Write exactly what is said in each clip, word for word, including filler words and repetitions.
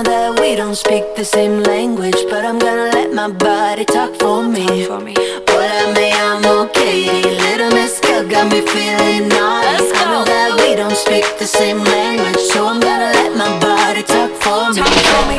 that we don't speak the same language, but I'm gonna let my body talk for me. Hola, me llamo Katie. Little Miss Girl got me feeling naughty. I know that we don't speak the same language, so I'm gonna let my body talk for me.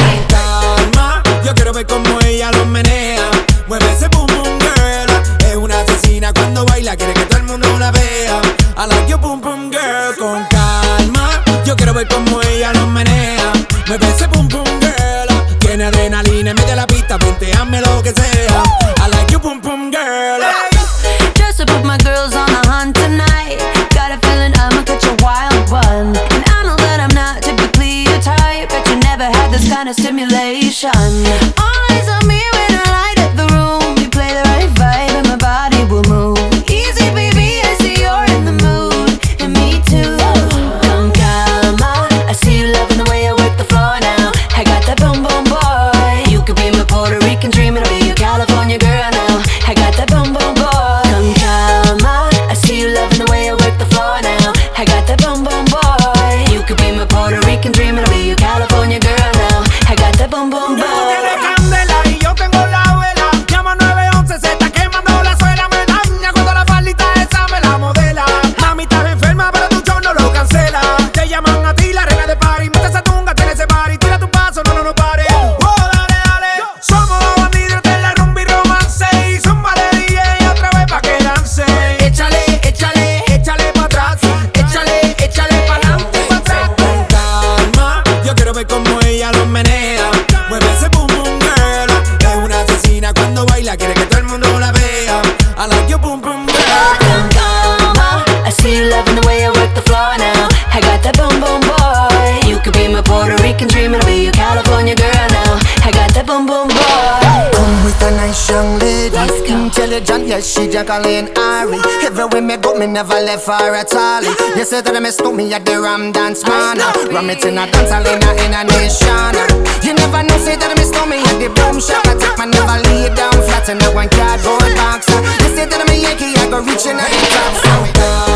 Calma, yo quiero ver cómo ella lo menea. Mueve ese boom boom girl. Es una asesina cuando baila, quiere que todo el mundo la vea. I like your boom boom girl. Con calma, yo quiero ver cómo ella lo menea. Mueve ese boom boom girl. Tiene adrenalina, mete la pista, ponteame lo que sea. I like your boom boom girl. Just to put my girls on the hunt tonight. Got a feeling I'ma catch a wild one. And I know that I'm not typically your type, but you never had this kind of stimulation. All eyes on me when I light up the room. You play the right vibe and my body will move. Easy baby, I see you're in the mood, and me too. Con calma, I see you loving the way I work the floor now. I got that boom boom boy. You could be my Puerto Rican dream, and I'll be your California girl now. I got that boom boom boy. Con calma, I see you loving the way I work the floor now. I got that boom boom boy. You could be my Puerto Rican dream, and I'll be your California girl now. I got that boom boom boy. Tú tienes candela y yo tengo la vela. Llama nueve once, se está quemando la suela. Me daña cuando la faldita esa me la modela. Mami, estás enferma, pero tu show no lo cancela. Te llaman a ti, la reina de party. Mete esa tunga, ten ese party. Tira tu paso, no, no, no pare. Oh, dale, dale. Somos dos bandidos de la rumba y romance. Y zumba de D J otra vez pa' que dance. Échale, échale, échale pa' atrás. Échale, échale pa' adelante, pa' atrás. Con calma, yo quiero ver cómo ella lo menea. Mueve ese boom boom girl. Es una asesina cuando baila, quiere que todo el mundo la vea. I like your boom boom girl. Con calma, I see you loving the way I work the floor now. I got that boom boom boy. You could be my Puerto Rican dream, and I'll be your California girl now. I got that boom boom boy. Come with a nice young lady. Let's go. Intelligent, yes, she Jacqueline Ari. Everywhere me go, me never left her at all. You said that me stole me at the Ram Dance Man. Ram it in a dance hall in a, in a nation. You never know, say that me stole me at the Boom Shop. I take my never lay down flat in a one cardboard box. You said that me Yankee, I go reaching at the top. So